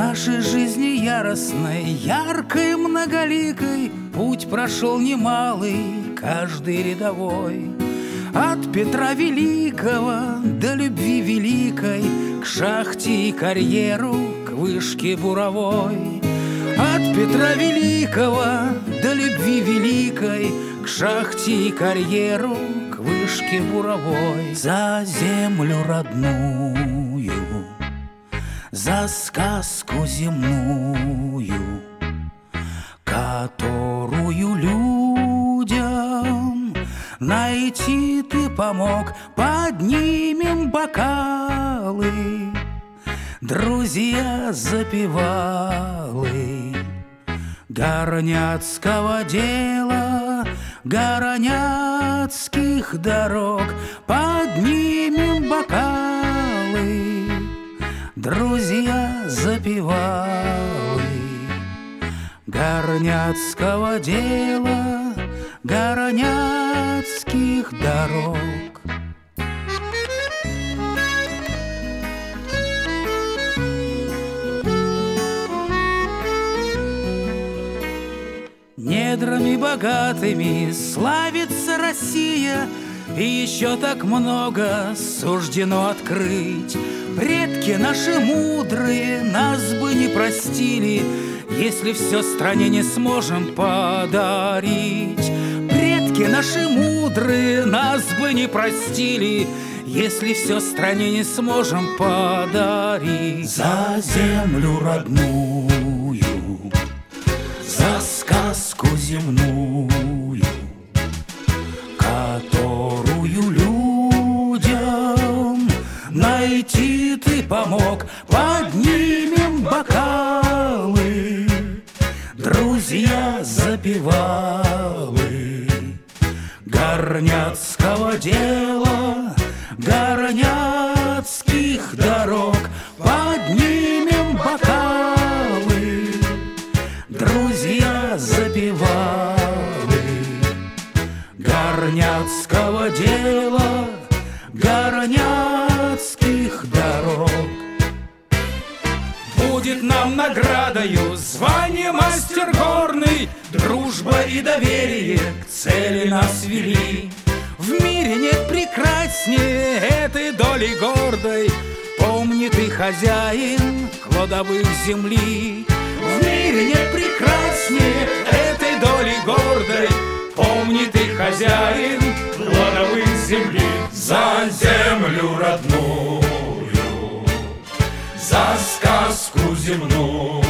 нашей жизни яростной, яркой, многоликой, путь прошел немалый, каждый рядовой. От Петра Великого до любви великой, к шахте и карьеру, к вышке буровой. От Петра Великого до любви великой, к шахте и карьеру, к вышке буровой. За землю родную, за сказку земную, которую людям найти ты помог. Поднимем бокалы, друзья запевалы, горняцкого дела, горняцких дорог. Поднимем бокалы, друзья запевалы, горняцкого дела, горняцких дорог. Недрами богатыми славится Россия, и еще так много суждено открыть. Предки наши мудрые нас бы не простили, если все стране не сможем подарить. Предки наши мудрые нас бы не простили, если все стране не сможем подарить. За землю родную, за сказку земную, которую людям найти ты помог. Поднимем бокалы, друзья запевалы, горняцкого дела, горняцких дорог. Поднимем бокалы, друзья запевалы, горняцкого дела, горняцких дорог. Будет нам наградою звание мастер горный, дружба и доверие к цели нас вели. В мире нет прекраснее этой доли гордой, помни ты, хозяин кладовых земли. В мире нет прекраснее этой доли гордой, помни ты, хозяин кладовых земли. За землю родную, за сказку земную,